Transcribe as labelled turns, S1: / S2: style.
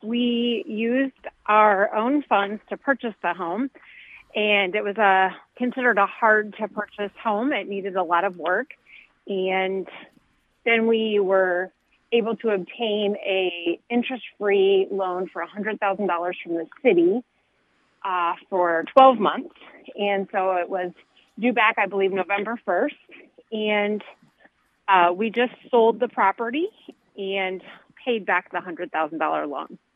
S1: we used our own funds to purchase the home, and it was considered a hard to purchase home. It needed a lot of work, and then we were able to obtain a interest-free loan for $100,000 from the city for 12 months. And so it was due back, I believe, November 1st. And we just sold the property and paid back the $100,000 loan.